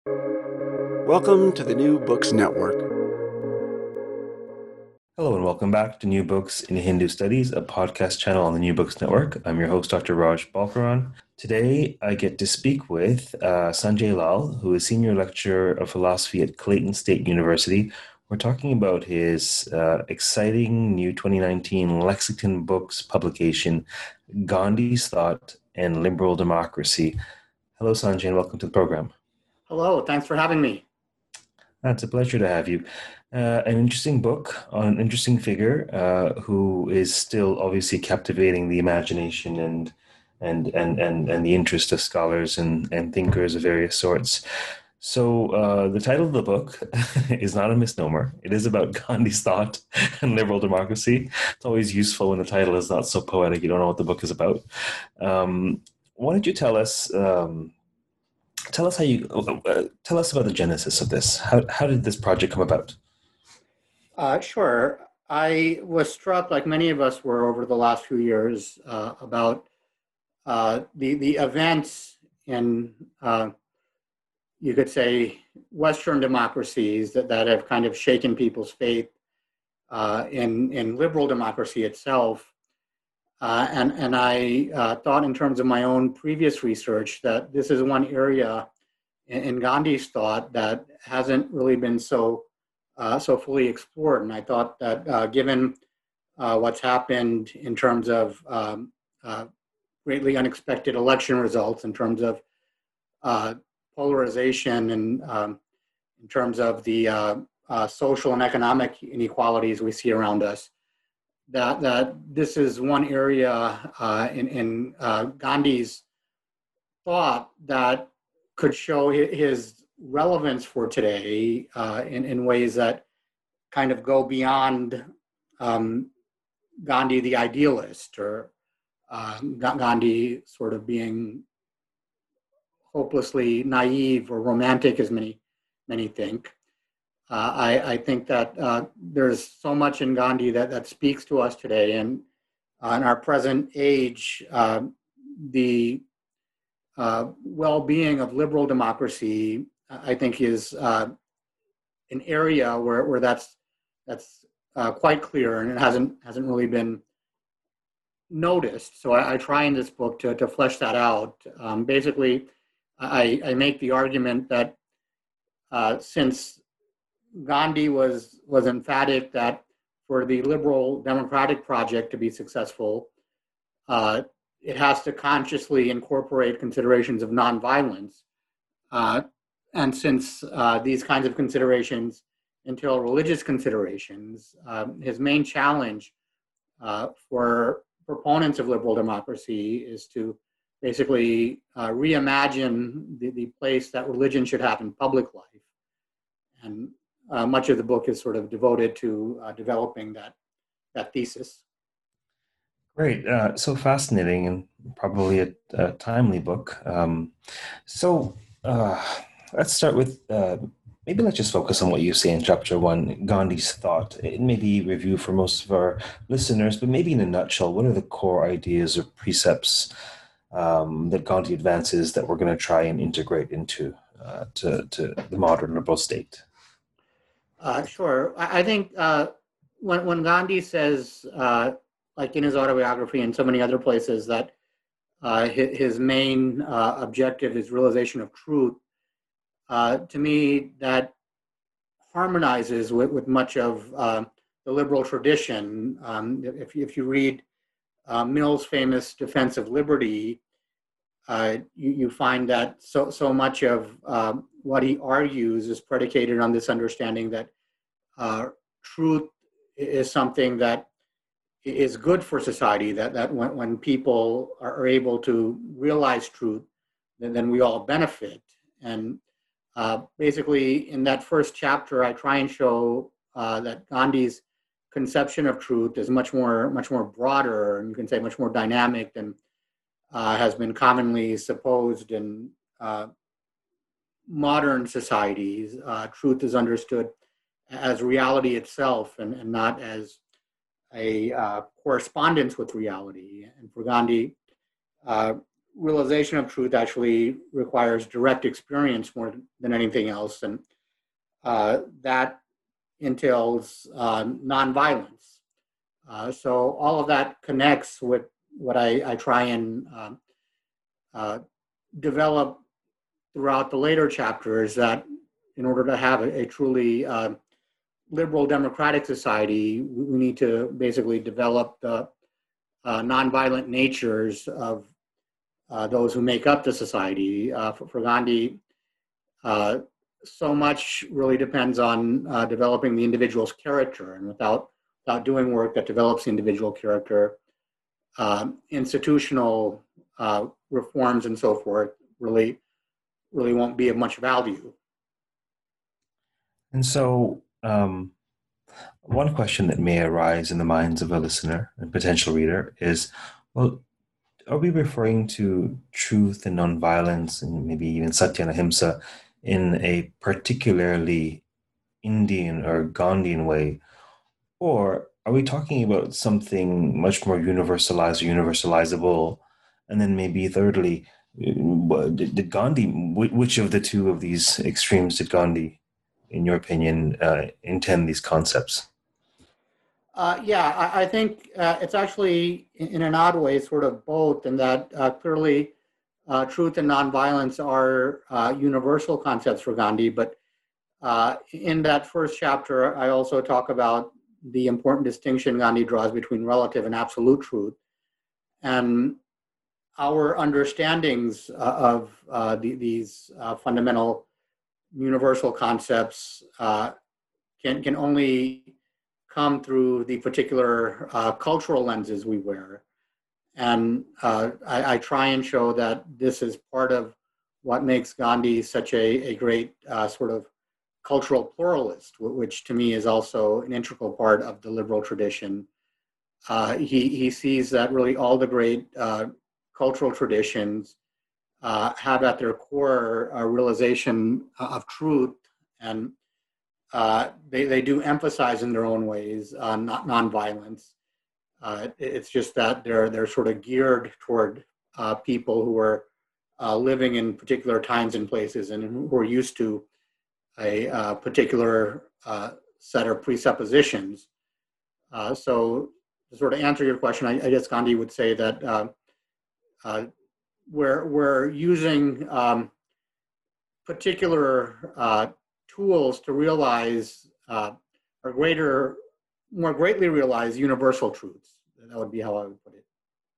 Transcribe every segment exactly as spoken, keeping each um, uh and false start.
Welcome to the New Books Network. Hello and welcome back to New Books in Hindu Studies, a podcast channel on the New Books Network. I'm your host, Doctor Raj Balkaran. Today, I get to speak with uh, Sanjay Lal, who is Senior Lecturer of Philosophy at Clayton State University. We're talking about his uh, exciting new twenty nineteen Lexington Books publication, Gandhi's Thought and Liberal Democracy. Hello, Sanjay, and welcome to the program. Hello, thanks for having me. It's a pleasure to have you. Uh, an interesting book on an interesting figure uh, who is still obviously captivating the imagination and and and and, and the interest of scholars and, and thinkers of various sorts. So uh, the title of the book is not a misnomer. It is about Gandhi's thought and liberal democracy. It's always useful when the title is not so poetic. You don't know what the book is about. Um, why don't you tell us? Um, Tell us how you uh, tell us about the genesis of this. How how did this project come about? Uh, sure. I was struck, like many of us were over the last few years, uh, about uh, the the events in, uh, you could say, Western democracies that, that have kind of shaken people's faith uh, in in liberal democracy itself. Uh, and and I uh, thought, in terms of my own previous research, that this is one area in, in Gandhi's thought that hasn't really been so uh, so fully explored. And I thought that uh, given uh, what's happened in terms of um, uh, greatly unexpected election results, in terms of uh, polarization, and um, in terms of the uh, uh, social and economic inequalities we see around us, that that this is one area uh, in, in uh, Gandhi's thought that could show his relevance for today uh, in, in ways that kind of go beyond um, Gandhi the idealist, or uh, Gandhi sort of being hopelessly naive or romantic, as many many think. Uh, I, I think that uh, there's so much in Gandhi that, that speaks to us today, and uh, in our present age, uh, the uh, well-being of liberal democracy, I think, is uh, an area where, where that's that's uh, quite clear, and it hasn't hasn't really been noticed. So I, I try in this book to to flesh that out. Um, basically, I, I make the argument that uh, since Gandhi was was emphatic that for the liberal democratic project to be successful, uh, it has to consciously incorporate considerations of nonviolence. Uh, and since uh, these kinds of considerations entail religious considerations, um, his main challenge uh, for proponents of liberal democracy is to basically uh, reimagine the, the place that religion should have in public life. And Uh, much of the book is sort of devoted to uh, developing that that thesis. Great, uh, so fascinating, and probably a, a timely book. Um, so uh, let's start with uh, maybe let's just focus on what you say in chapter one, Gandhi's thought. It may be review for most of our listeners, but maybe in a nutshell, what are the core ideas or precepts um, that Gandhi advances that we're going to try and integrate into uh, to, to the modern liberal state? Uh, sure. I, I think uh, when, when Gandhi says, uh, like in his autobiography and so many other places, that uh, his, his main uh, objective is realization of truth, uh, to me, that harmonizes with, with much of uh, the liberal tradition. Um, if, if you read uh, Mill's famous Defense of Liberty, uh, you, you find that so, so much of uh, what he argues is predicated on this understanding that uh, truth is something that is good for society, that, that when, when people are able to realize truth, then, then we all benefit. And uh, basically, in that first chapter, I try and show uh, that Gandhi's conception of truth is much more, much more broader, and you can say much more dynamic than uh, has been commonly supposed in uh, modern societies. Uh, truth is understood as reality itself, and, and not as a uh, correspondence with reality. And for Gandhi, uh, realization of truth actually requires direct experience more than anything else, and uh, that entails uh, nonviolence. Uh, so all of that connects with what I, I try and um, uh, develop throughout the later chapters, that in order to have a, a truly uh, liberal democratic society, we need to basically develop the uh, nonviolent natures of uh, those who make up the society. Uh, for, for Gandhi, uh, so much really depends on uh, developing the individual's character, and without without doing work that develops the individual character, um, institutional uh, reforms and so forth really really won't be of much value. And so, um, one question that may arise in the minds of a listener and potential reader is, well, are we referring to truth and nonviolence and maybe even Satya and Ahimsa in a particularly Indian or Gandhian way? Or are we talking about something much more universalized or universalizable? And then maybe thirdly, did, did Gandhi, which of the two of these extremes did Gandhi, in your opinion, uh, intend these concepts? Uh, yeah, I, I think uh, it's actually, in, in an odd way, sort of both, in that uh, clearly uh, truth and nonviolence are uh, universal concepts for Gandhi. But uh, in that first chapter, I also talk about the important distinction Gandhi draws between relative and absolute truth. And our understandings uh, of uh, the, these uh, fundamental universal concepts uh, can, can only come through the particular uh, cultural lenses we wear. And uh, I, I try and show that this is part of what makes Gandhi such a, a great uh, sort of cultural pluralist, which to me is also an integral part of the liberal tradition. Uh, he, he sees that really all the great uh, cultural traditions uh, have at their core a realization of truth, and uh, they, they do emphasize in their own ways uh, not nonviolence. Uh, it's just that they're they're sort of geared toward uh, people who are uh, living in particular times and places, and who are used to a uh, particular uh, set of presuppositions. Uh, so, to sort of answer your question, I, I guess Gandhi would say that uh, uh, we're we're using um, particular uh, tools to realize uh, or greater, more greatly realize universal truths. That would be how I would put it.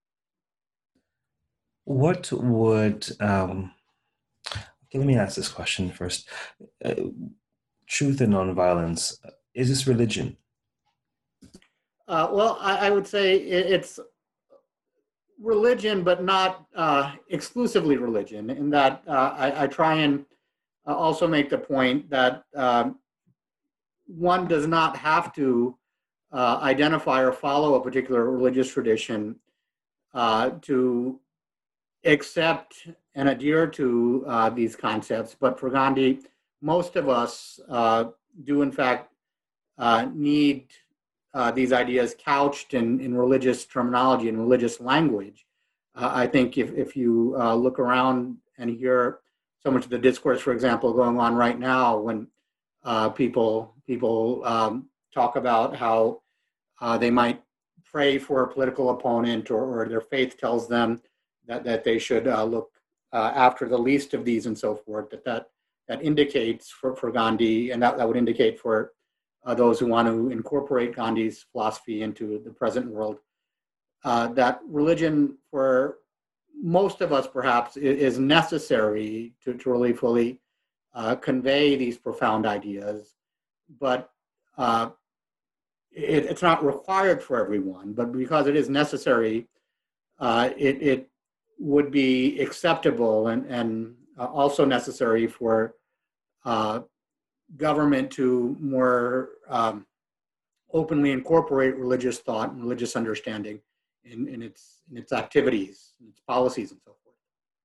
What would, um, okay, let me ask this question first. Uh, truth and nonviolence, is this religion? Uh, well, I, I would say it, it's religion, but not uh, exclusively religion, in that uh, I, I try and uh, also make the point that um, one does not have to uh, identify or follow a particular religious tradition uh, to accept and adhere to uh, these concepts. But for Gandhi, most of us uh, do in fact uh, need uh, these ideas couched in, in religious terminology and religious language. Uh, I think if, if you uh, look around and hear so much of the discourse, for example, going on right now, when uh, people people um, talk about how uh, they might pray for a political opponent, or, or their faith tells them that, that they should uh, look uh, after the least of these and so forth, that that, that indicates for, for Gandhi, and that, that would indicate for uh, those who want to incorporate Gandhi's philosophy into the present world, uh, that religion for most of us perhaps is necessary to, to really fully uh, convey these profound ideas, but uh, it, it's not required for everyone, but because it is necessary, uh, it, it would be acceptable and, and uh, also necessary for uh, government to more um, openly incorporate religious thought and religious understanding in, in, its, in its activities, in its policies, and so forth.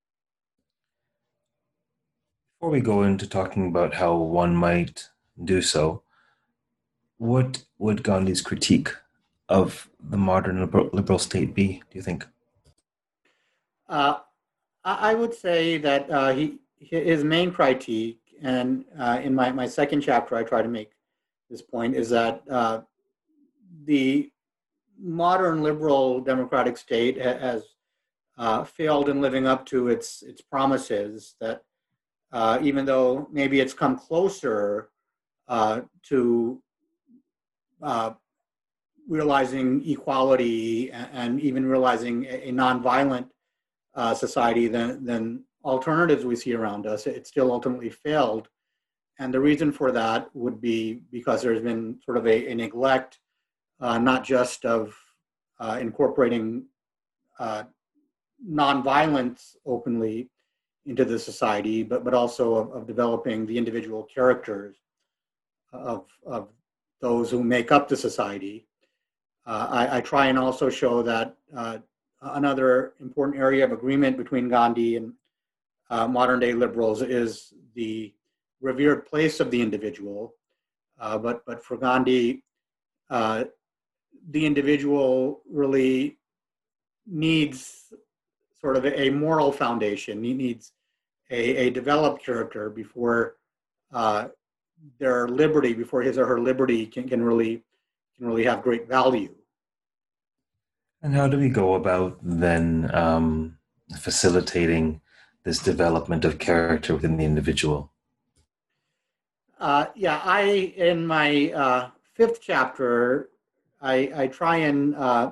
Before we go into talking about how one might do so, what would Gandhi's critique of the modern liberal, liberal state be, do you think? Uh, I, I would say that uh, he his main critique, and uh, in my, my second chapter, I try to make this point, is that uh, the modern liberal democratic state ha- has uh, failed in living up to its its promises. That uh, even though maybe it's come closer uh, to uh, realizing equality and, and even realizing a, a nonviolent uh, society than than alternatives we see around us, it still ultimately failed. And the reason for that would be because there's been sort of a, a neglect, uh, not just of uh, incorporating uh, nonviolence openly into the society, but but also of, of developing the individual characters of of those who make up the society. Uh, I, I try and also show that uh, another important area of agreement between Gandhi and uh, modern day liberals is the revered place of the individual. Uh, but but for Gandhi, uh, the individual really needs sort of a moral foundation. He needs a, a developed character before uh, their liberty, before his or her liberty can, can really can really have great value. And how do we go about then um, facilitating this development of character within the individual? Uh, yeah, I in my uh, fifth chapter, I, I try and uh,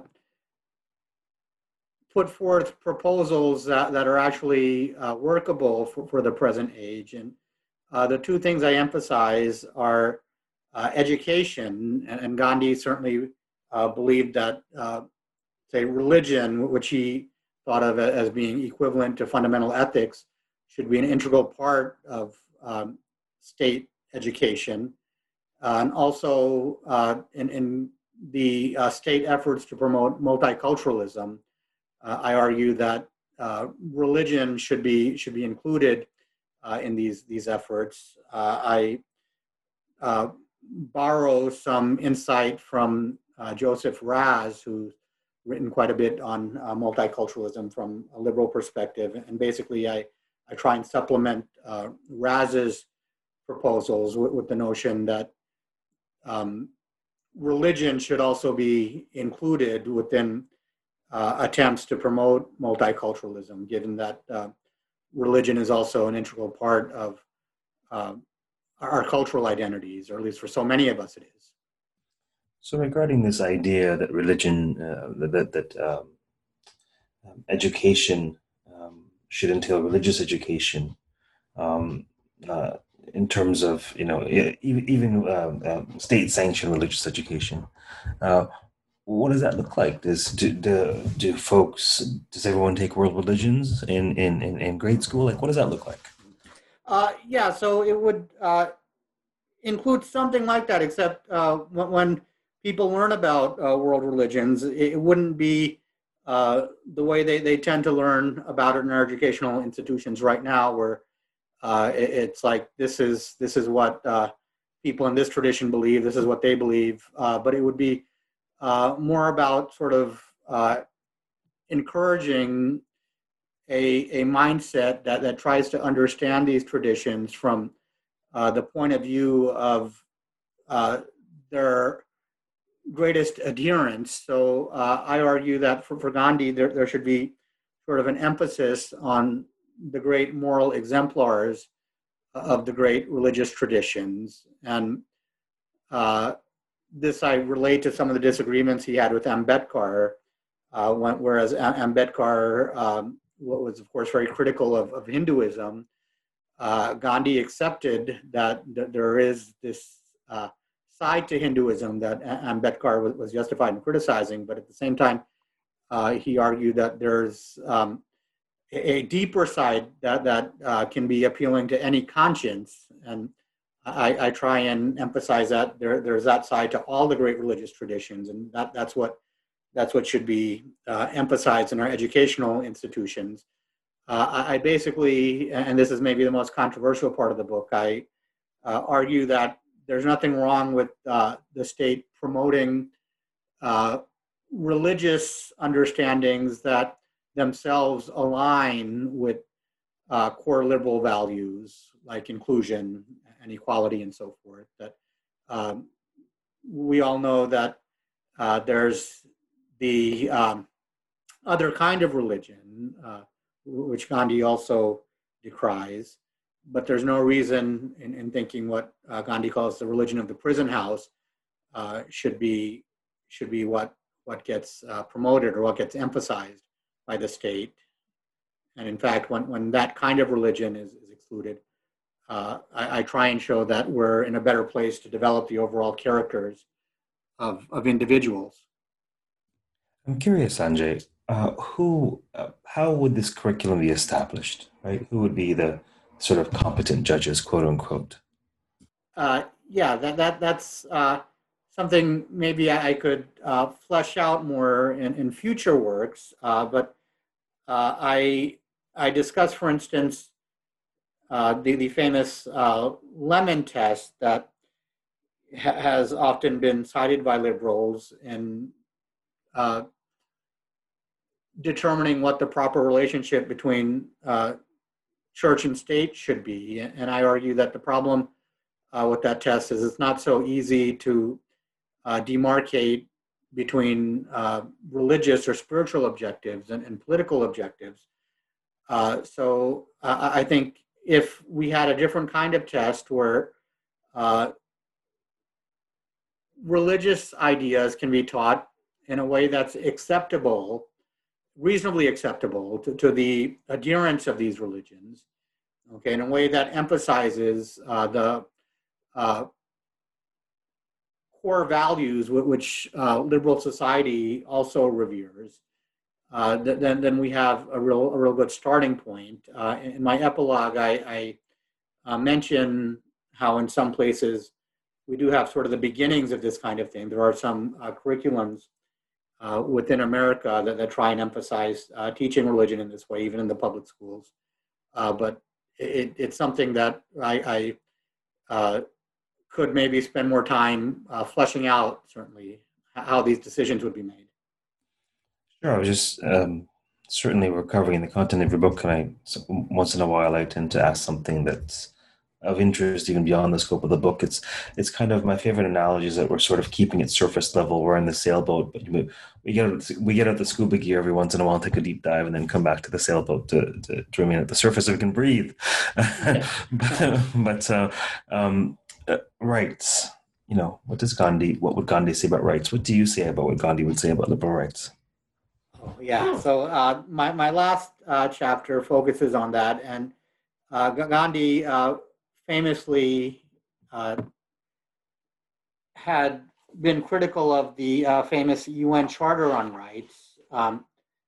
put forth proposals that, that are actually uh, workable for, for the present age. And uh, the two things I emphasize are uh, education, and, and Gandhi certainly uh, believed that, uh, say, religion, which he thought of as being equivalent to fundamental ethics, should be an integral part of um, state education. Uh, and also uh, in, in the uh, state efforts to promote multiculturalism, uh, I argue that uh, religion should be should be included uh, in these these efforts. Uh, I uh, borrow some insight from uh, Joseph Raz, who's written quite a bit on uh, multiculturalism from a liberal perspective, and basically I I try and supplement uh, Raz's proposals with, with the notion that um, religion should also be included within uh, attempts to promote multiculturalism, given that uh, religion is also an integral part of uh, our cultural identities, or at least for so many of us it is. So, regarding this idea that religion, uh, that that um, um, education um, should entail religious education, um, uh, in terms of you know e- even um, um, state-sanctioned religious education. Uh, what does that look like? Does do, do, do folks does everyone take world religions in, in, in, in grade school? Like, what does that look like? Uh, yeah, so it would uh, include something like that, except uh, when, when people learn about uh, world religions, it wouldn't be uh, the way they, they tend to learn about it in our educational institutions right now, where uh, it, it's like this is this is what uh, people in this tradition believe, this is what they believe, uh, but it would be uh, more about sort of uh, encouraging a, a mindset that, that tries to understand these traditions from uh, the point of view of uh, their greatest adherents. So uh, I argue that for, for Gandhi, there, there should be sort of an emphasis on the great moral exemplars of the great religious traditions. And uh, this I relate to some of the disagreements he had with Ambedkar, uh, when, whereas Ambedkar um, was, of course, very critical of, of Hinduism. Uh, Gandhi accepted that, that there is this uh, side to Hinduism that Ambedkar was, was justified in criticizing, but at the same time, uh, he argued that there's um, a, a deeper side that, that uh, can be appealing to any conscience. And I, I try and emphasize that there, there's that side to all the great religious traditions, and that, that's what that's what should be uh, emphasized in our educational institutions. Uh, I, I basically, and this is maybe the most controversial part of the book, I uh, argue that there's nothing wrong with uh, the state promoting uh, religious understandings that themselves align with uh, core liberal values like inclusion and equality and so forth. That um, we all know that uh, there's the um, other kind of religion, uh, which Gandhi also decries, but there's no reason in, in thinking what uh, Gandhi calls the religion of the prison house uh, should be should be what what gets uh, promoted or what gets emphasized by the state. And in fact, when, when that kind of religion is, is excluded, uh, I, I try and show that we're in a better place to develop the overall characters of, of individuals. I'm curious, Sanjay, uh, who, uh, how would this curriculum be established, right? Who would be the sort of competent judges, quote unquote? Uh, yeah, that, that that's uh, something maybe I, I could uh, flesh out more in, in future works, uh, but uh, I, I discuss, for instance, uh, the, the famous uh, Lemon test that ha- has often been cited by liberals in uh, determining what the proper relationship between uh, church and state should be. And I argue that the problem uh, with that test is it's not so easy to uh, demarcate between uh, religious or spiritual objectives and, and political objectives. Uh, so uh, I think if we had a different kind of test where uh, religious ideas can be taught in a way that's acceptable, reasonably acceptable to, to the adherents of these religions, okay, in a way that emphasizes uh, the uh, core values which uh, liberal society also reveres, uh, then, then we have a real, a real good starting point. Uh, in my epilogue, I, I uh, mention how in some places we do have sort of the beginnings of this kind of thing. There are some uh, curriculums uh, within America that, that try and emphasize uh, teaching religion in this way, even in the public schools. Uh, but it, it's something that I, I uh, could maybe spend more time uh, fleshing out, certainly, how these decisions would be made. Sure, I was just um, certainly we're covering the content of your book, and I so once in a while I tend to ask something that's of interest even beyond the scope of the book. It's it's kind of my favorite analogy is that we're sort of keeping it surface level. We're in the sailboat, but you, we get out, we get out the scuba gear every once in a while, take a deep dive, and then come back to the sailboat to to, to remain at the surface so we can breathe. but but uh, um, uh, rights. You know, what does Gandhi? What would Gandhi say about rights? What do you say about what Gandhi would say about liberal rights? Oh, yeah. So uh, my my last uh, chapter focuses on that, and uh, Gandhi uh, famously uh, had been critical of the uh, famous U N Charter on Rights. Um,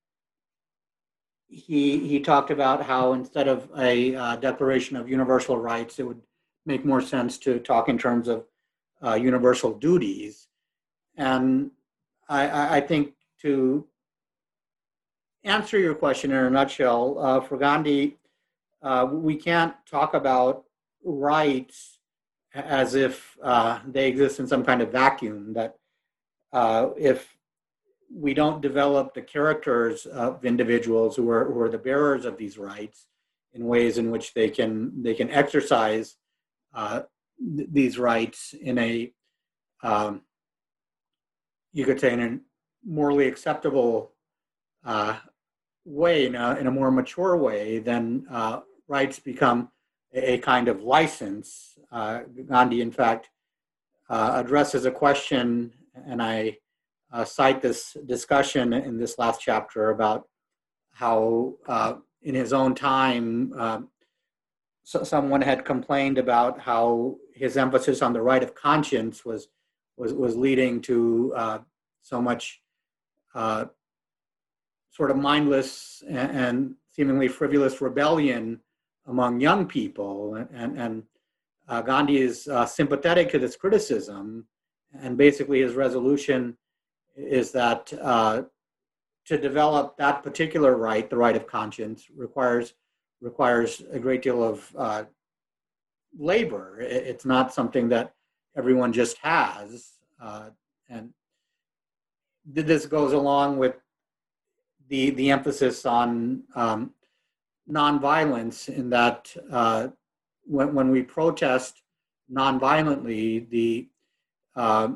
he he talked about how instead of a uh, Declaration of Universal Rights, it would make more sense to talk in terms of uh, universal duties. And I, I think to answer your question in a nutshell, uh, for Gandhi, uh, we can't talk about rights as if uh, they exist in some kind of vacuum, that uh, if we don't develop the characters of individuals who are, who are the bearers of these rights in ways in which they can, they can exercise uh, th- these rights in a, um, you could say in a morally acceptable uh, way, in a, in a more mature way, then uh, rights become a, a kind of license. Uh, Gandhi, in fact, uh, addresses a question, and I uh, cite this discussion in this last chapter about how uh, in his own time, uh, so someone had complained about how his emphasis on the right of conscience was was, was leading to uh, so much uh, sort of mindless and, and seemingly frivolous rebellion among young people. And, and, and uh, Gandhi is uh, sympathetic to this criticism. And basically his resolution is that uh, to develop that particular right, the right of conscience, requires requires a great deal of uh, labor. It's not something that everyone just has. Uh, and this goes along with the the emphasis on um, nonviolence, in that uh, when when we protest nonviolently, the uh,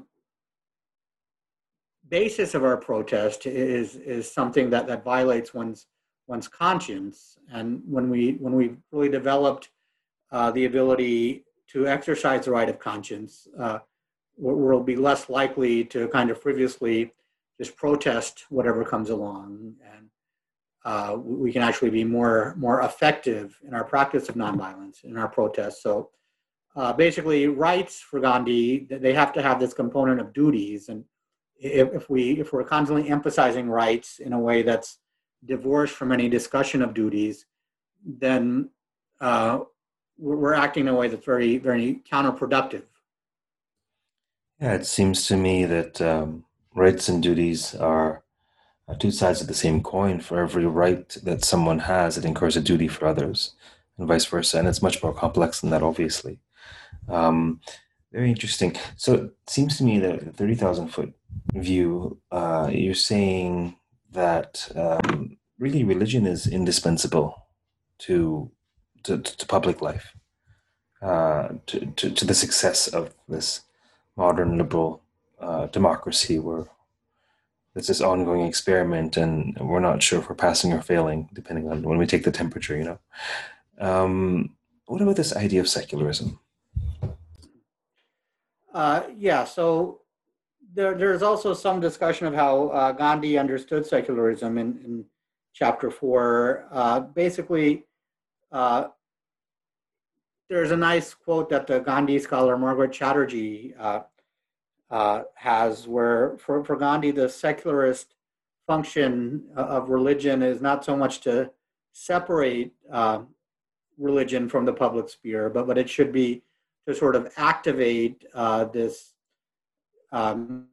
basis of our protest is is something that that violates one's one's conscience. And when we when we really developed uh, the ability to exercise the right of conscience, uh, we'll be less likely to kind of frivolously just protest whatever comes along, and uh, we can actually be more more effective in our practice of nonviolence in our protests. So uh, basically, rights for Gandhi, they have to have this component of duties, and if, if we if we're constantly emphasizing rights in a way that's divorced from any discussion of duties, then uh, we're acting in a way that's very very counterproductive. Yeah, it seems to me that um, rights and duties are uh, two sides of the same coin. For every right that someone has, it incurs a duty for others, and vice versa. And it's much more complex than that, obviously. Um, very interesting. So it seems to me that the thirty thousand foot view, uh, you're saying that um, really religion is indispensable to to, to public life, uh, to, to, to the success of this modern liberal uh, democracy, where it's this ongoing experiment and we're not sure if we're passing or failing, depending on when we take the temperature, you know. Um, what about this idea of secularism? Uh, yeah, so there, there's also some discussion of how uh, Gandhi understood secularism in, in chapter four. Uh, basically, uh, there's a nice quote that the Gandhi scholar Margaret Chatterjee uh, uh, has, where for, for Gandhi, the secularist function of religion is not so much to separate uh, religion from the public sphere, but, but it should be to sort of activate uh, this um,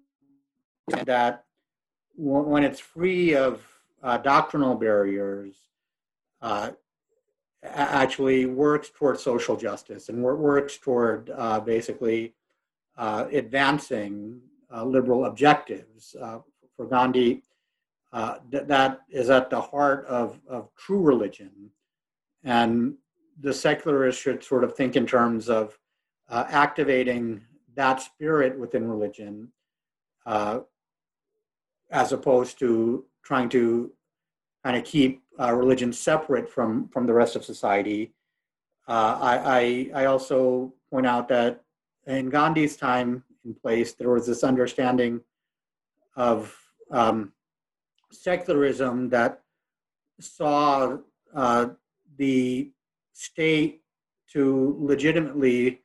that w- when it's free of uh, doctrinal barriers, uh, actually works toward social justice and works toward uh, basically uh, advancing uh, liberal objectives. Uh, for Gandhi, uh, th- that is at the heart of, of true religion. And the secularists should sort of think in terms of uh, activating that spirit within religion, uh, as opposed to trying to kind of keep uh, religion separate from, from the rest of society. Uh, I, I, I also point out that in Gandhi's time and place, there was this understanding of um, secularism that saw uh, the state to legitimately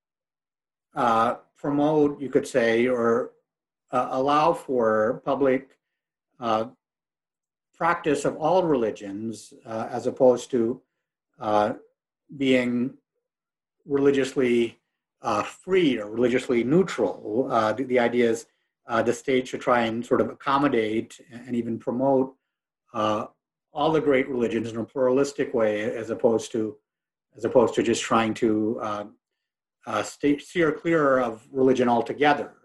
uh, promote, you could say, or uh, allow for public uh, practice of all religions, uh, as opposed to uh, being religiously uh, free or religiously neutral. Uh, the, the idea is uh, the state should try and sort of accommodate and even promote uh, all the great religions in a pluralistic way, as opposed to as opposed to just trying to uh, uh, stay, steer clear of religion altogether.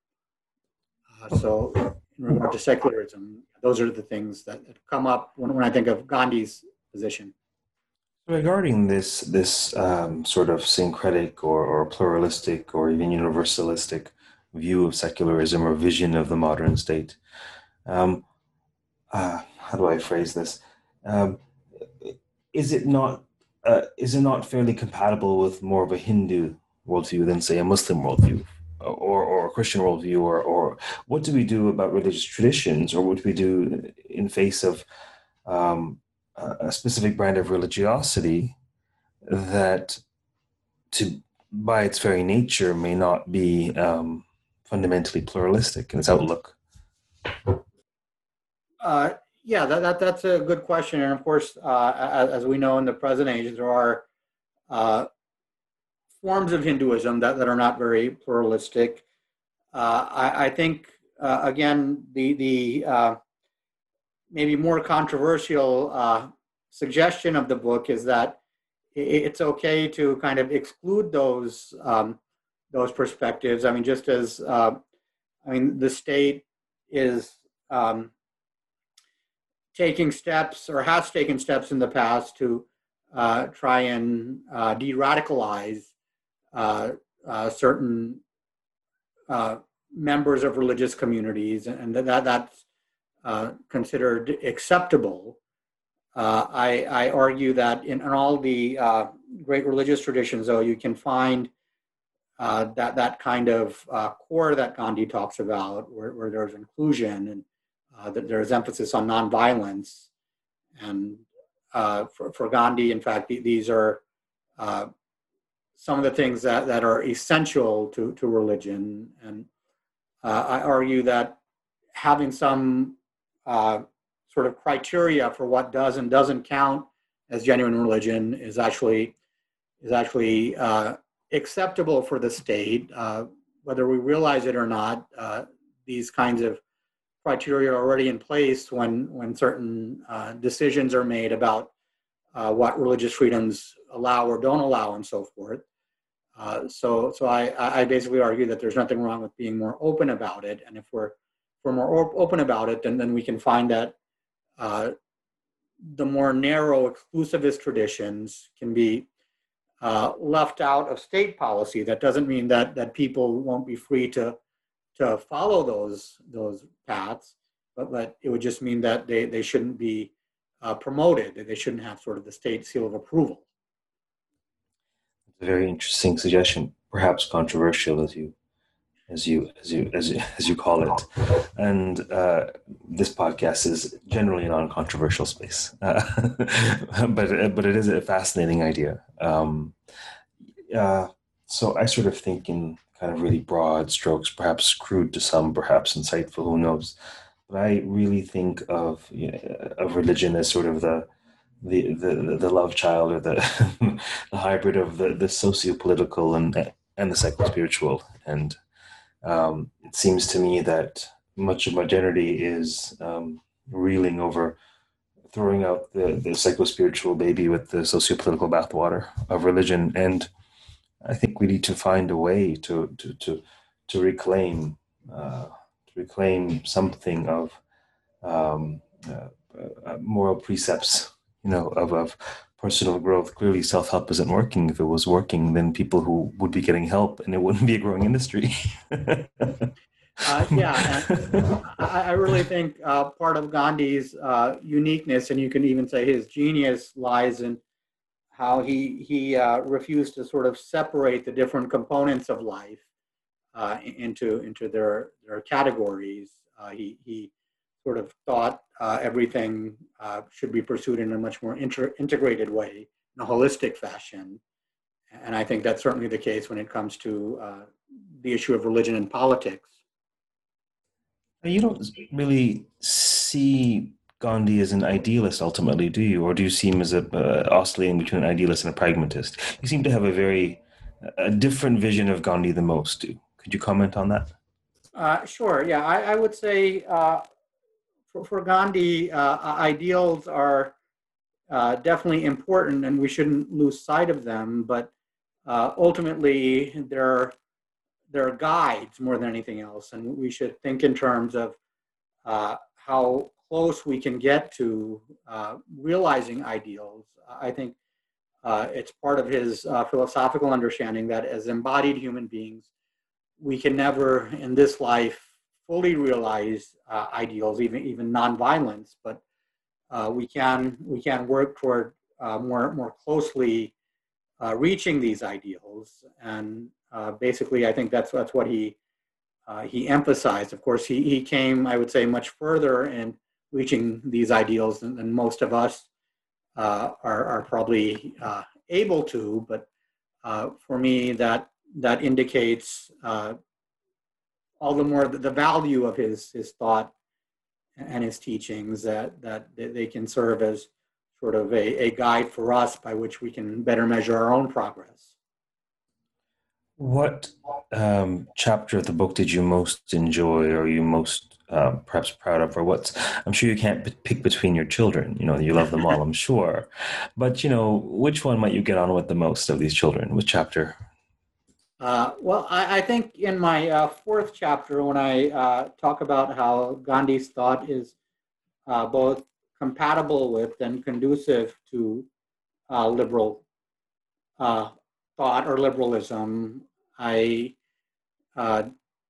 Uh, so, in regard to secularism, those are the things that come up when, when I think of Gandhi's position. Regarding this this um, sort of syncretic or, or pluralistic or even universalistic view of secularism or vision of the modern state, um, uh, how do I phrase this? Um, is it not uh, is it not fairly compatible with more of a Hindu worldview than, say, a Muslim worldview, or or a Christian worldview, or or what do we do about religious traditions, or what do we do in face of um, a specific brand of religiosity that, to by its very nature, may not be um, fundamentally pluralistic in its outlook? Uh, yeah, that, that that's a good question, and of course, uh, as, as we know, in the present age, there are uh, forms of Hinduism that, that are not very pluralistic. Uh, I, I think uh, again, the the uh, maybe more controversial uh, suggestion of the book is that it's okay to kind of exclude those um, those perspectives. I mean, just as uh, I mean, the state is um, taking steps or has taken steps in the past to uh, try and uh, de-radicalize uh, uh, certain uh, members of religious communities, and that that's uh, considered acceptable. Uh, I, I argue that in, in all the uh, great religious traditions, though, you can find uh, that that kind of uh, core that Gandhi talks about, where, where there's inclusion and uh, that there's emphasis on nonviolence. And uh, for, for Gandhi, in fact, these are uh, some of the things that, that are essential to, to religion. And uh, I argue that having some uh, sort of criteria for what does and doesn't count as genuine religion is actually is actually uh, acceptable for the state, uh, whether we realize it or not. Uh, these kinds of criteria are already in place when when certain uh, decisions are made about uh, what religious freedoms allow or don't allow, and so forth. Uh, so, so I, I basically argue that there's nothing wrong with being more open about it, and if we're if we're more op- open about it, then then we can find that uh, the more narrow exclusivist traditions can be uh, left out of state policy. That doesn't mean that that people won't be free to to follow those those paths, but but it would just mean that they they shouldn't be uh, promoted. That they shouldn't have sort of the state seal of approval. A very interesting suggestion, perhaps controversial, as you as you as you as you, as you call it. And uh, this podcast is generally a non-controversial space, uh, but but it is a fascinating idea. Um, uh, so I sort of think in kind of really broad strokes, perhaps crude to some, perhaps insightful, who knows. But I really think of you know, of religion as sort of the the the, the love child, or the the hybrid of the, the socio-political and and the psycho-spiritual. And um, it seems to me that much of modernity is um, reeling over throwing out the, the psycho-spiritual baby with the socio-political bathwater of religion. And I think we need to find a way to to to, to reclaim uh, to reclaim something of um, uh, uh, moral precepts, you know, of, of personal growth. Clearly, self-help isn't working. If it was working, then people who would be getting help, and it wouldn't be a growing industry. uh, yeah, and I, I really think uh, part of Gandhi's uh, uniqueness, and you can even say his genius, lies in how he he uh, refused to sort of separate the different components of life uh, into into their their categories. Uh, he he sort of thought uh, everything uh, should be pursued in a much more inter- integrated way, in a holistic fashion. And I think that's certainly the case when it comes to uh, the issue of religion and politics. You don't really see Gandhi as an idealist ultimately, do you? Or do you see him as a uh, oscillating between an idealist and a pragmatist? You seem to have a very a different vision of Gandhi than most do. Could you comment on that? Uh, sure. Yeah, I, I would say uh, for, for Gandhi, uh, ideals are uh, definitely important, and we shouldn't lose sight of them. But uh, ultimately, they're they're guides more than anything else, and we should think in terms of uh, how close we can get to uh, realizing ideals. I think uh, it's part of his uh, philosophical understanding that as embodied human beings, we can never in this life fully realize uh, ideals, even even nonviolence, but uh, we can we can work toward uh, more more closely uh, reaching these ideals. And uh, basically, I think that's that's what he uh, he emphasized. Of course, he he came, I would say, much further in reaching these ideals than, than most of us uh, are are probably uh, able to. But uh, for me, that that indicates uh, all the more the, the value of his his thought and his teachings, that that they can serve as sort of a, a guide for us by which we can better measure our own progress. What um, chapter of the book did you most enjoy, or are you most uh, perhaps proud of, or what's? I'm sure you can't p- pick between your children. You know, you love them all, I'm sure. But you know, which one might you get on with the most of these children? Which chapter? Uh, well, I, I think in my uh, fourth chapter, when I uh, talk about how Gandhi's thought is uh, both compatible with and conducive to uh, liberal uh, thought or liberalism. I uh,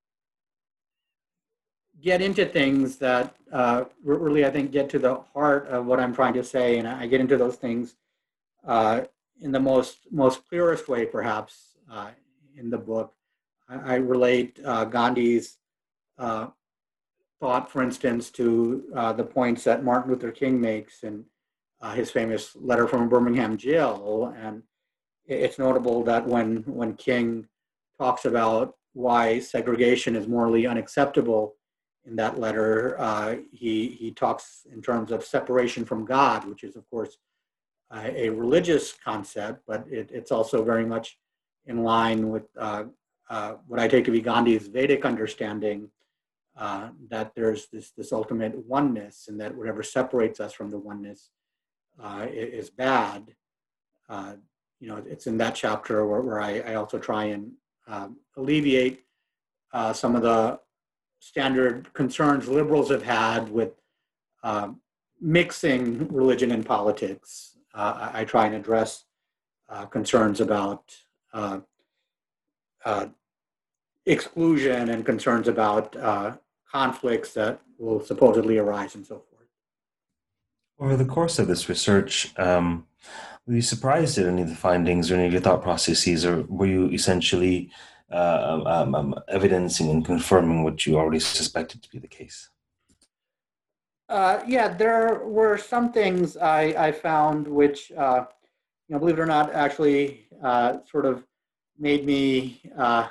get into things that uh, really, I think, get to the heart of what I'm trying to say, and I get into those things uh, in the most most clearest way, perhaps, uh, in the book. I, I relate uh, Gandhi's uh, thought, for instance, to uh, the points that Martin Luther King makes in uh, his famous letter from a Birmingham jail. And it's notable that when, when King talks about why segregation is morally unacceptable in that letter, uh, he, he talks in terms of separation from God, which is, of course, uh, a religious concept, but it, it's also very much in line with uh, uh, what I take to be Gandhi's Vedic understanding, uh, that there's this, this ultimate oneness, and that whatever separates us from the oneness uh, is bad. Uh, you know, it's in that chapter where, where I, I also try and um, alleviate uh, some of the standard concerns liberals have had with um, mixing religion and politics. Uh, I, I try and address uh, concerns about uh, uh, exclusion and concerns about uh, conflicts that will supposedly arise and so forth. Over the course of this research, um, were you surprised at any of the findings or any of your thought processes, or were you essentially uh, um, um, evidencing and confirming what you already suspected to be the case? Uh, yeah, there were some things I, I found which, uh, you know, believe it or not, actually uh, sort of made me uh,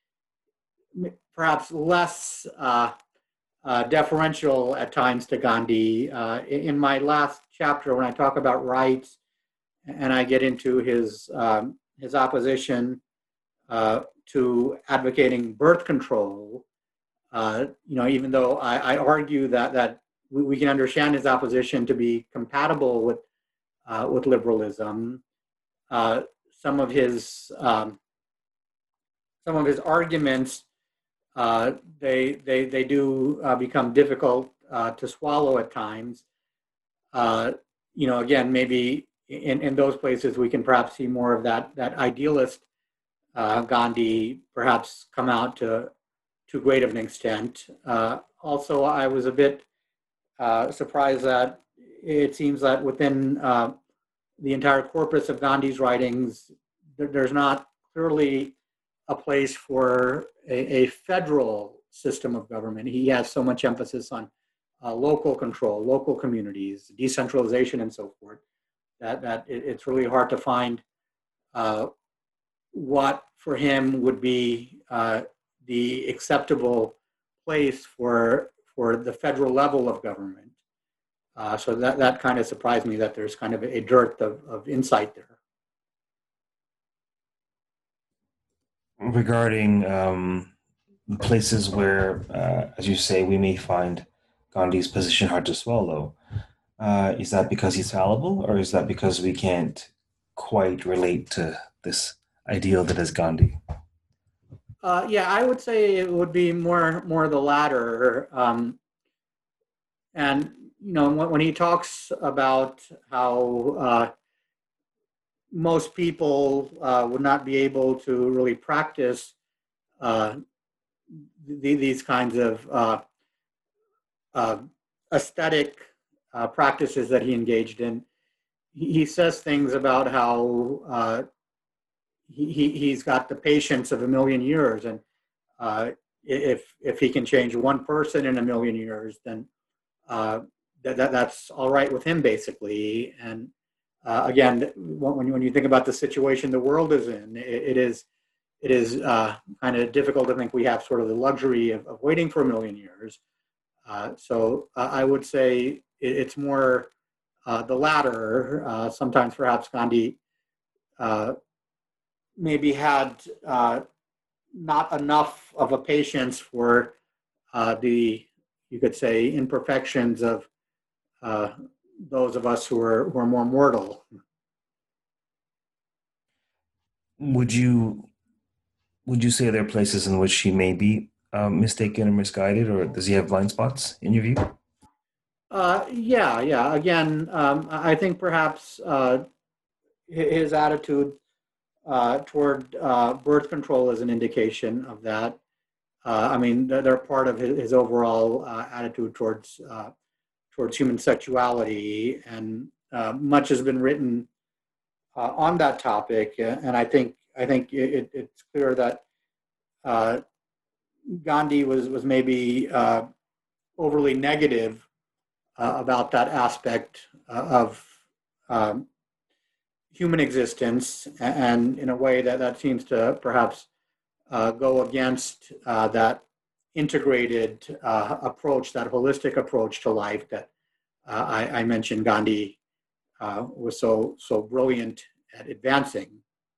perhaps less uh, uh, deferential at times to Gandhi. Uh, in my last chapter, when I talk about rights, and I get into his um, his opposition uh, to advocating birth control, uh, you know, even though I, I argue that that we, we can understand his opposition to be compatible with uh, with liberalism, uh, some of his um, some of his arguments uh, they they they do uh, become difficult uh, to swallow at times. Uh, you know, again, maybe in, in those places we can perhaps see more of that that idealist uh, Gandhi perhaps come out to too great of an extent. Uh, also, I was a bit uh, surprised that it seems that within uh, the entire corpus of Gandhi's writings, there, there's not clearly a place for a, a federal system of government. He has so much emphasis on uh, local control, local communities, decentralization, and so forth, that, that it, it's really hard to find uh, what for him would be uh, the acceptable place for, for the federal level of government. Uh, so that, that kind of surprised me that there's kind of a dearth of, of insight there. Regarding um, places where, uh, as you say, we may find Gandhi's position hard to swallow, uh, is that because he's fallible, or is that because we can't quite relate to this ideal that is Gandhi? Uh, yeah, I would say it would be more more the latter. Um, and you know, when, when he talks about how uh, most people uh, would not be able to really practice uh, th- these kinds of uh, uh, aesthetic uh, practices that he engaged in, he, he says things about how uh, he, he, he's got the patience of a million years, and uh, if if he can change one person in a million years, then uh, that, that that's all right with him, basically. And uh, again, when when you think about the situation the world is in, it, it is it is uh, kind of difficult to think we have sort of the luxury of, of waiting for a million years. Uh, so uh, I would say it, it's more uh, the latter. Uh, sometimes perhaps Gandhi uh, maybe had uh, not enough of a patience for uh, the, you could say, imperfections of uh, those of us who are, who are more mortal. Would you would you say there are places in which he may be um, mistaken or misguided, or does he have blind spots in your view? Uh, yeah, yeah. Again, um, I I think perhaps uh, hi- his attitude uh, toward uh, birth control is an indication of that. Uh, I mean, they're, they're part of his, his overall uh, attitude towards uh, towards human sexuality, and uh, much has been written uh, on that topic. uh, And I think I think it, it- it's clear that uh, Gandhi was was maybe uh, overly negative uh, about that aspect uh, of um, human existence, and in a way that that seems to perhaps uh, go against uh, that integrated uh, approach, that holistic approach to life that uh, I, I mentioned Gandhi uh, was so so brilliant at advancing.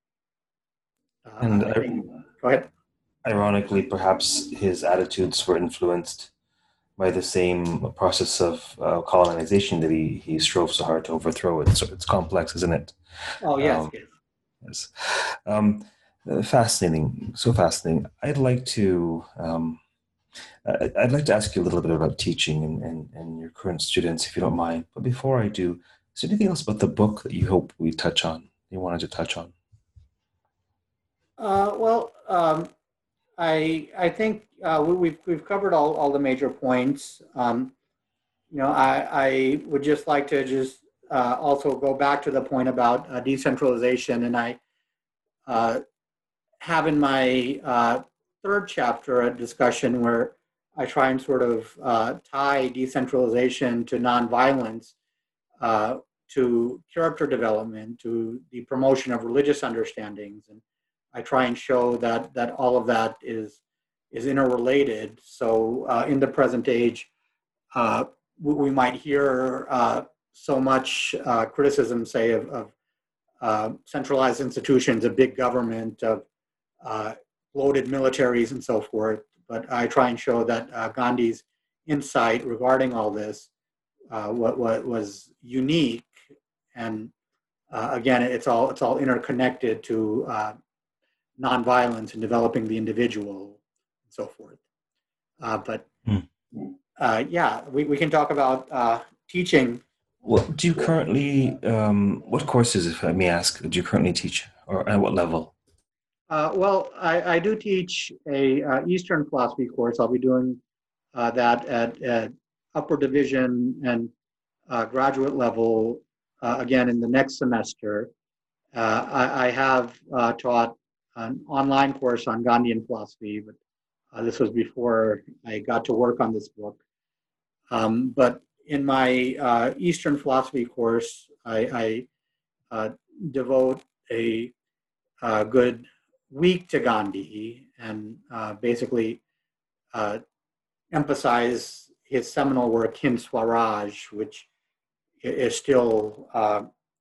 Uh, And I uh, think. Go ahead. ironically, perhaps his attitudes were influenced by the same process of uh, colonization that he, he strove so hard to overthrow. It's, it's complex, isn't it? Oh yes, Um, yes. yes. Um, uh, fascinating, so fascinating. I'd like to um, I- I'd like to ask you a little bit about teaching and, and, and your current students, if you don't mind. But before I do, is there anything else about the book that you hope we touch on? You wanted to touch on? Uh, well, um, I I think uh, we, we've we've covered all, all the major points. Um, you know, I I would just like to just uh, also go back to the point about uh, decentralization, and I uh, have in my uh, third chapter a discussion where I try and sort of uh, tie decentralization to nonviolence, uh, to character development, to the promotion of religious understandings, and I try and show that that all of that is is interrelated. So uh, in the present age, uh, we, we might hear uh, so much uh, criticism, say, of, of uh, centralized institutions, of big government, of uh, bloated militaries, and so forth. But I try and show that uh, Gandhi's insight regarding all this, uh, what, what was unique, and uh, again, it's all it's all interconnected to uh, nonviolence and developing the individual, and so forth. Uh, but Hmm. uh, yeah, we, we can talk about uh, teaching. What do you currently, um, what courses, if I may ask, do you currently teach or at what level? Uh, well, I, I do teach a uh, Eastern philosophy course. I'll be doing uh, that at, at upper division and uh, graduate level uh, again in the next semester. Uh, I, I have uh, taught an online course on Gandhian philosophy, but uh, this was before I got to work on this book. Um, but in my uh, Eastern philosophy course, I, I uh, devote a, a good week to Gandhi and uh, basically uh, emphasize his seminal work, Hind Swaraj, which is still uh,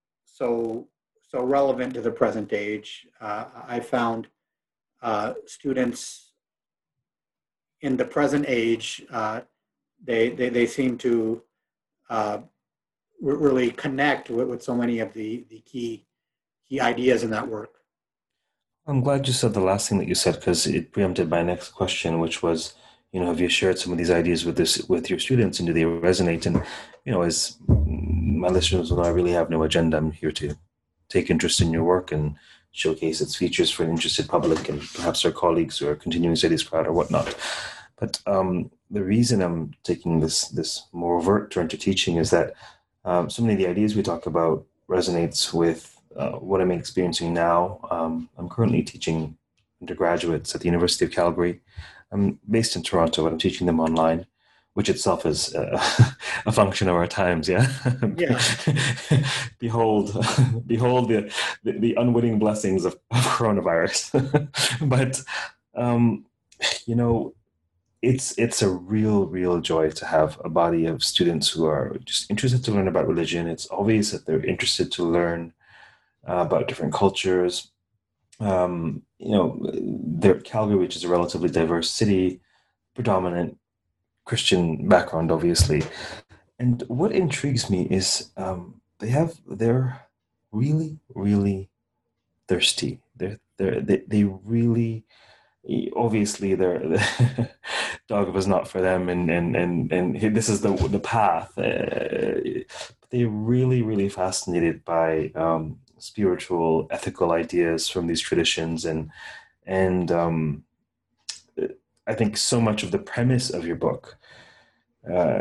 so so relevant to the present age. Uh, I found uh, students in the present age uh, they, they they seem to uh, really connect with, with so many of the the key key ideas in that work. I'm glad you said the last thing that you said because it preempted my next question, which was, you know, have you shared some of these ideas with this with your students and do they resonate? And, you know, as my listeners know, I really have no agenda. I'm here to take interest in your work and showcase its features for an interested public and perhaps our colleagues who are continuing studies crowd or whatnot. But um, the reason I'm taking this this more overt turn to teaching is that um, so many of the ideas we talk about resonates with uh, what I'm experiencing now. Um, I'm currently teaching undergraduates at the University of Calgary. I'm based in Toronto, but I'm teaching them online, which itself is uh, a function of our times. Yeah, Yeah. behold, behold the, the the unwitting blessings of, of coronavirus. But um, you know, it's it's a real real joy to have a body of students who are just interested to learn about religion. It's obvious that they're interested to learn uh, about different cultures. Um, you know, they're Calgary, which is a relatively diverse city, predominant Christian background, obviously. And what intrigues me is um, they have they're really really thirsty. They're, they're they they really obviously they're dogma is not for them, and and and and this is the the path. Uh, they're really really fascinated by um, spiritual, ethical ideas from these traditions, and and um, I think so much of the premise of your book uh,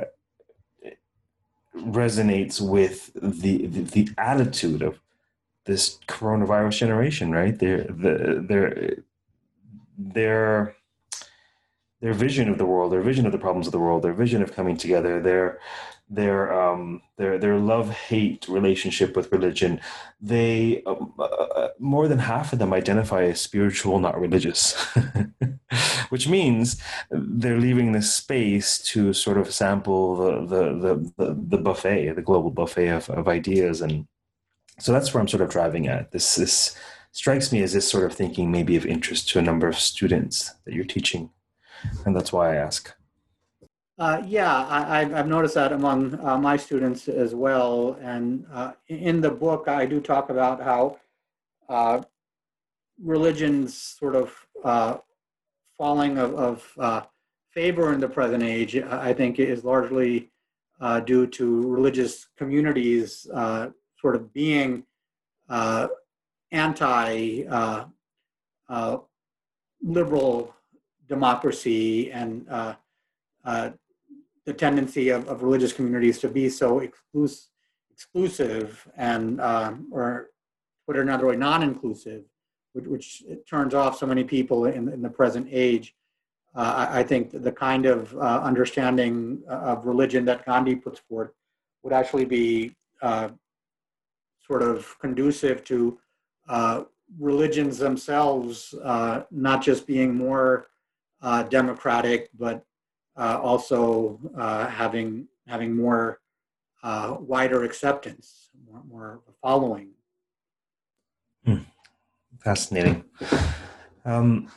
resonates with the, the the attitude of this coronavirus generation, right? They're the they're their their vision of the world, their vision of the problems of the world, their vision of coming together, their their um their their love hate relationship with religion. They um, uh, more than half of them identify as spiritual, not religious, which means they're leaving this space to sort of sample the the the the, the buffet, the global buffet of, of ideas. And so that's where I'm sort of driving at. This this strikes me as this sort of thinking may be of interest to a number of students that you're teaching. And that's why I ask. Uh, yeah, I, I've I've noticed that among uh, my students as well. And uh, in the book, I do talk about how uh, religion's sort of uh, falling of, of uh, favor in the present age, I think, is largely uh, due to religious communities uh, sort of being uh, anti uh, uh, liberal democracy, and uh, uh, the tendency of, of religious communities to be so exclus- exclusive and, um, or put it another way, non-inclusive, which, which turns off so many people in, in the present age. Uh, I, I think the kind of uh, understanding of religion that Gandhi puts forth would actually be uh, sort of conducive to uh, religions themselves, uh, not just being more uh, democratic, but uh, also uh, having having more uh, wider acceptance, more, more following. Hmm. Fascinating. Um,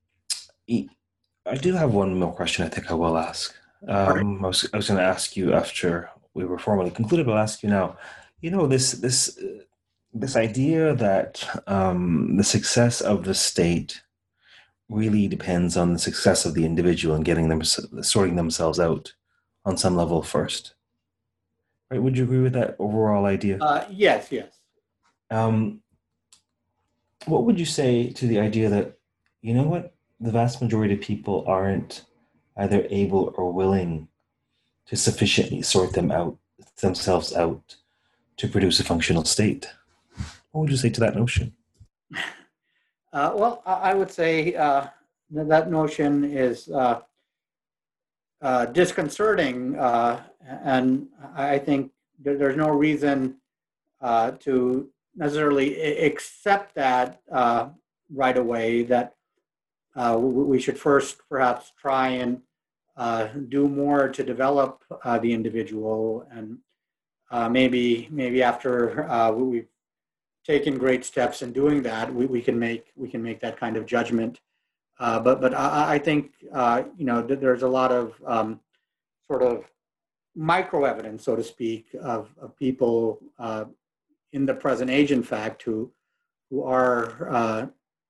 I do have one more question I think I will ask. Um, I was, I was going to ask you after we were formally concluded, but I'll ask you now. You know, this this uh, this idea that um, the success of the state really depends on the success of the individual and getting them sorting themselves out on some level first. Right? Would you agree with that overall idea? Uh, yes, yes. Um, what would you say to the idea that, you know what, the vast majority of people aren't either able or willing to sufficiently sort them out, themselves out, to produce a functional state? What would you say to that notion? Uh, well, I would say uh, that, that notion is uh, uh, disconcerting, uh, and I think there, there's no reason uh, to necessarily accept that uh, right away, that uh, we should first perhaps try and uh, do more to develop uh, the individual, and uh, maybe maybe after uh, we've taken great steps in doing that, we, we can make we can make that kind of judgment. Uh, but but I, I think uh, you know there's a lot of um, sort of micro evidence, so to speak, of, of people uh, in the present age, in fact, who who are uh,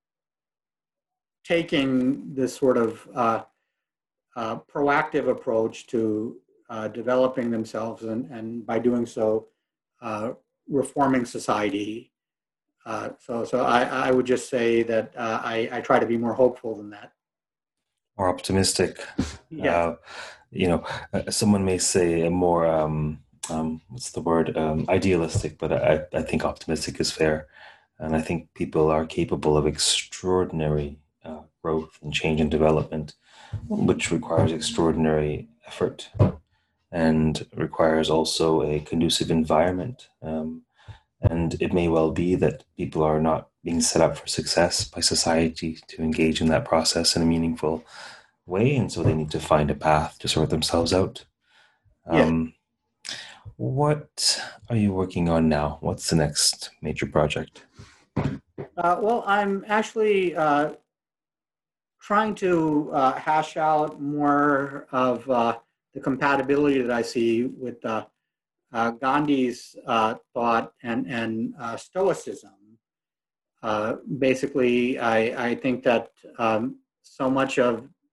taking this sort of uh, uh, proactive approach to uh, developing themselves, and, and by doing so, uh, reforming society. Uh, so so I, I would just say that uh, I, I try to be more hopeful than that. Or optimistic? Yeah. Uh, you know, uh, someone may say a more, um, um, what's the word, um, idealistic, but I, I think optimistic is fair. And I think people are capable of extraordinary uh, growth and change and development, which requires extraordinary effort and requires also a conducive environment. Um, and it may well be that people are not being set up for success by society to engage in that process in a meaningful way, and so they need to find a path to sort themselves out. Yes. Um, what are you working on now? What's the next major project? Uh, well, I'm actually uh, trying to uh, hash out more of uh, the compatibility that I see with uh, uh, Gandhi's uh, thought and, and uh, Stoicism. Uh, basically, I, I think that um, so much of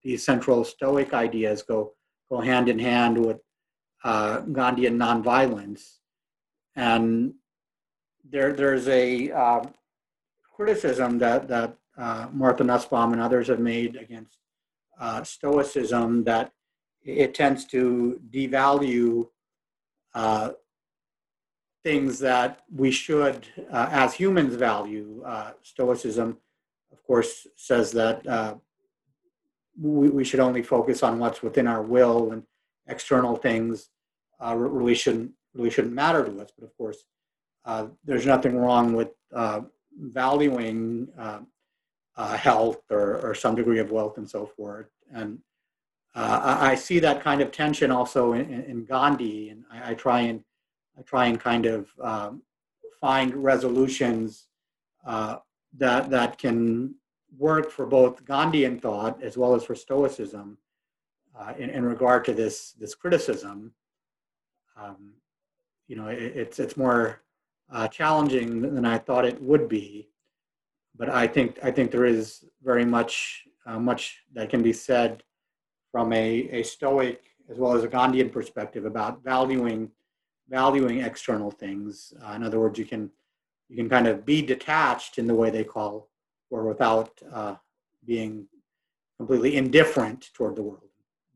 these central Stoic ideas go go hand in hand with uh, Gandhian nonviolence. And there there's a uh, criticism that that uh, Martha Nussbaum and others have made against uh, Stoicism, that it tends to devalue uh, things that we should, uh, as humans, value. Uh, Stoicism, of course, says that uh, we, we should only focus on what's within our will, and external things uh, really shouldn't really shouldn't matter to us. But of course, uh, there's nothing wrong with uh, valuing uh, uh, health or, or some degree of wealth and so forth. And uh, I, I see that kind of tension also in, in Gandhi, and I, I try and I try and kind of um, find resolutions uh, that that can work for both Gandhian thought as well as for Stoicism uh, in, in regard to this this criticism. Um, you know, it, it's it's more uh, challenging than I thought it would be, but I think I think there is very much uh, much that can be said from a, a Stoic as well as a Gandhian perspective about valuing valuing external things. Uh, in other words, you can you can kind of be detached in the way they call, or without uh, being completely indifferent toward the world.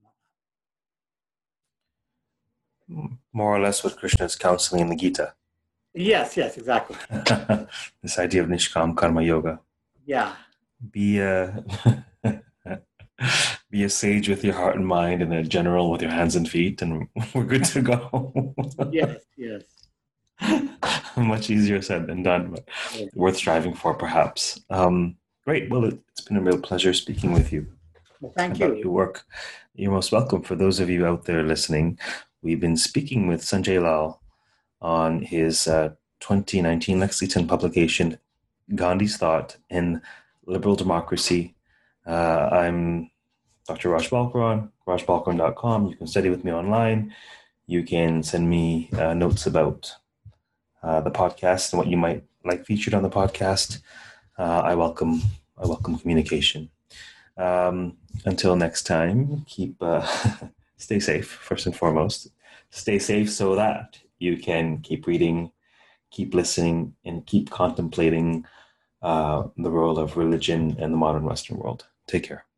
More or less what Krishna is counseling in the Gita. Yes, yes, exactly. This idea of Nishkam Karma Yoga. Yeah. Be a, be a sage with your heart and mind, and a general with your hands and feet, and we're good to go. Yes, yes. Much easier said than done, but yeah, worth striving for, perhaps. Um, great. Well, it, it's been a real pleasure speaking with you. Well, thank about you. Your work. You're most welcome. For those of you out there listening, we've been speaking with Sanjay Lal on his uh, twenty nineteen Lexington publication, Gandhi's Thought in Liberal Democracy. Uh, I'm Doctor Raj Balkaran, raj balkaran dot com. You can study with me online. You can send me uh, notes about uh, the podcast and what you might like featured on the podcast. Uh, I welcome I welcome communication. Um, until next time, keep uh, stay safe, first and foremost. Stay safe so that you can keep reading, keep listening, and keep contemplating uh, the role of religion in the modern Western world. Take care.